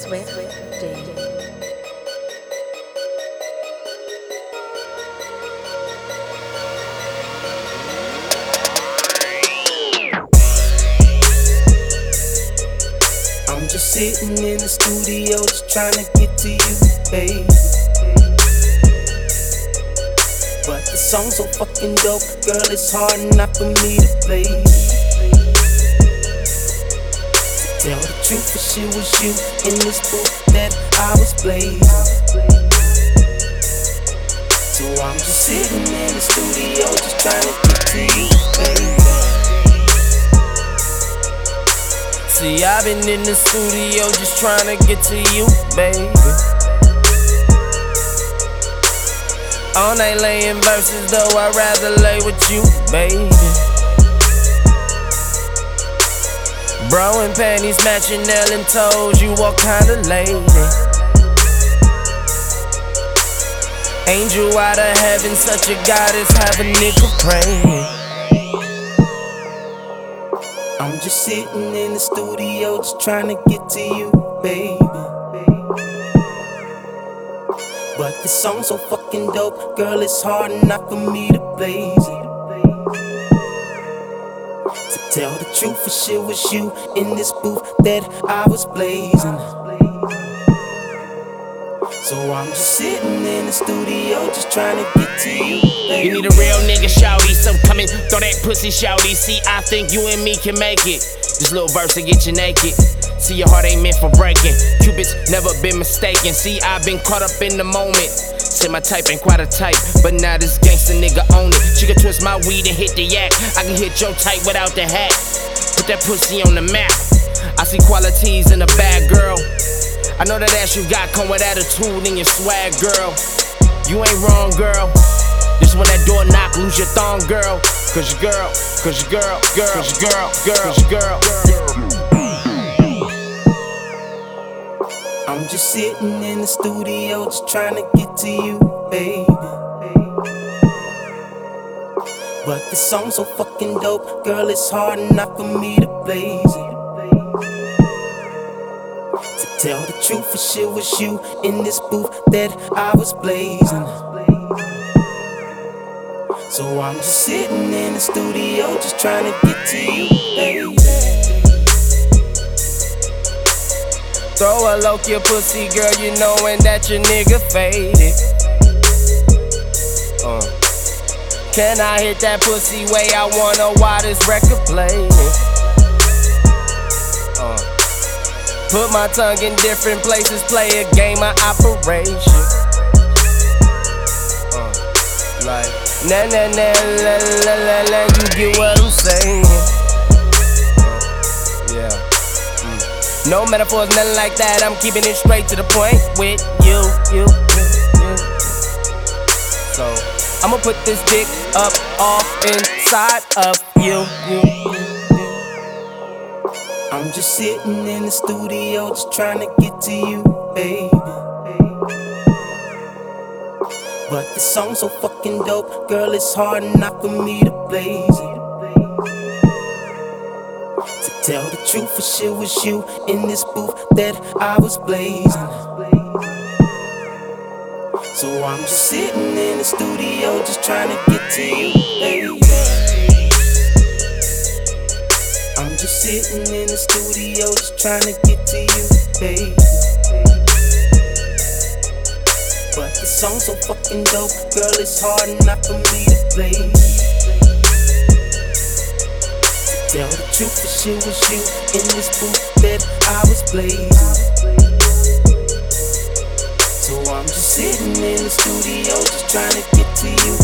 Swift Day. I'm just sitting in the studio, just trying to get to you, baby. But the song's so fucking dope, girl, it's hard enough for me to play. To tell the truth, for shit was you in this booth that I was blazing. So I'm just sitting in the studio, just trying to get to you, baby. See, I've been in the studio just trying to get to you, baby. All night laying verses, though I'd rather lay with you, baby. Bro and panties matching nail and toes, you all kinda lady. Angel out of heaven, such a goddess, have a nigga praying. I'm just sitting in the studio, just trying to get to you, baby. But this song's so fucking dope, girl, it's hard enough for me to blaze it. To tell the truth, for shit was you in this booth that I was blazing. So I'm just sitting in the studio, just trying to get to you, baby. You need a real nigga, shawty, so come and throw that pussy, shawty. See, I think you and me can make it. This little verse will get you naked. See, your heart ain't meant for breaking. Cupid's never been mistaken. See, I've been caught up in the moment. Say my type ain't quite a type, but now this gangsta nigga own it. She can twist my weed and hit the yak. I can hit your type without the hat. Put that pussy on the map. I see qualities in a bad girl. I know that ass you got come with attitude and your swag, girl. You ain't wrong, girl. This when that door knock, lose your thong, girl. Cause your girl, cause your girl, girl, cause your girl, girl, cause your girl. I'm just sitting in the studio, just trying to get to you, baby. But this song's so fucking dope, girl, it's hard enough for me to blaze it. To tell the truth, for shit was you in this booth that I was blazing. So I'm just sitting in the studio, just trying to get to you, baby. Throw a loke your pussy, girl, you knowin' that your nigga faded. Can I hit that pussy way I wanna while this record playing? Put my tongue in different places, play a game of operation. Like, na na na la la la la, you get what I'm saying? Yeah. No metaphors, nothing like that. I'm keeping it straight to the point with you. So I'ma put this dick up, off, inside of you. I'm just sitting in the studio, just trying to get to you, baby. But this song's so fucking dope, girl, it's hard enough for me to blaze it. To tell the truth, for shit was you in this booth that I was blazing. So I'm just sitting in the studio, just trying to get to you, baby. I'm just sitting in the studio, just trying to get to you, baby. But the song's so fucking dope, girl, it's hard enough for me to play. To tell the truth, for shit was you in this booth that I was blazing. So I'm just sitting in the studio, just trying to get to you,